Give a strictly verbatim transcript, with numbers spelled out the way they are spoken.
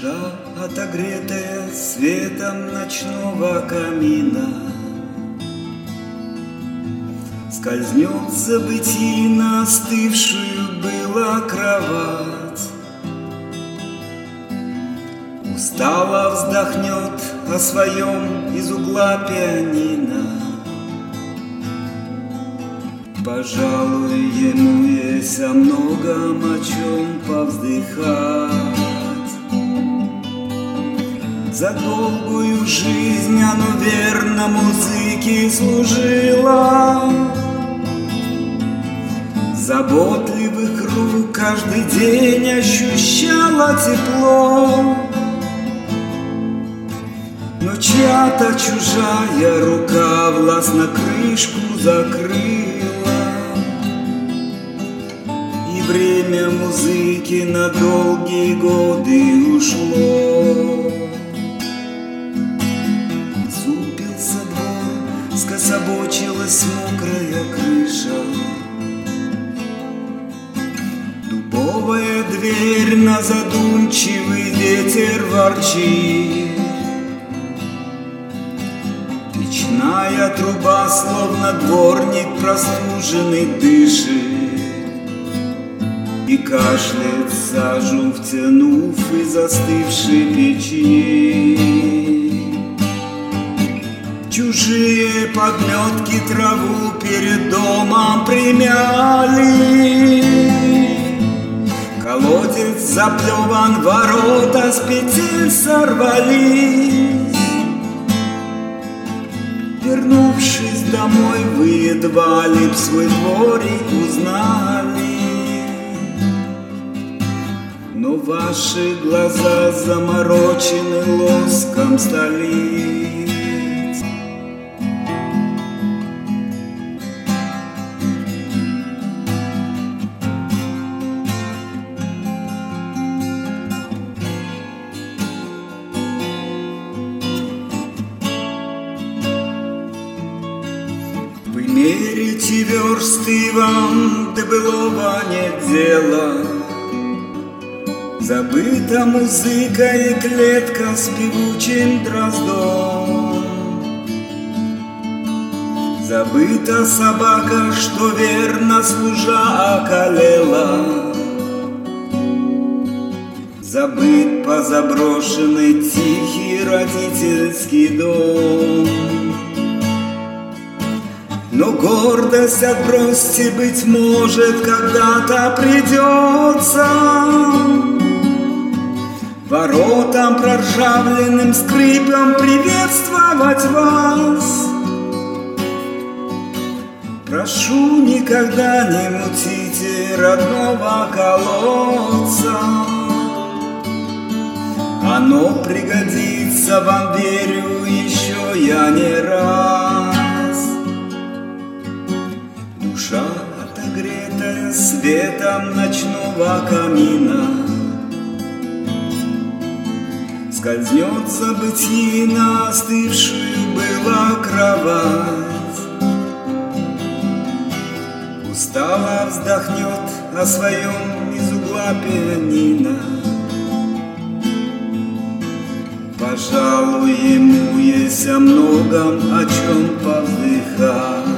Душа, отогретая светом ночного камина, скользнет в забытии на остывшую была кровать. Устало вздохнет о своем из угла пианино. Пожалуй, ему есть о многом о чем повздыхать. За долгую жизнь оно верно музыке служило. Заботливых рук каждый день ощущала тепло. Но чья-то чужая рука властно крышку закрыла, и время музыки на долгие годы ушло. Супился двор, скособочилась мокрая крыша. Дубовая дверь на задумчивый ветер ворчит. Печная труба, словно дворник простуженный, дышит и кашляет, сажу втянув из застывшей печи. Чужие подметки траву перед домом примяли. Колодец заплеван, ворота с петель сорвались. Вернувшись домой, вы едва ли б свой дворик узнали. Но ваши глаза заморочены лоском столиц. Вы мерите версты, вам до былого нет дела. Забыта музыка и клетка с певучим дроздом. Забыта собака, что верно служа околела. Забыт позаброшенный тихий родительский дом. Но гордость отбросьте, быть может, когда-то придется. Воротам проржавленным скрипом приветствовать вас. Прошу, никогда не мутите родного колодца. Оно пригодится вам, верю, еще я не раз. Душа, отогретая светом ночного камина, скользнет в забытии на остывшую была кровать. Устало вздохнет о своем из угла пианино. Пожалуй, ему есть о многом о чем повздыхать.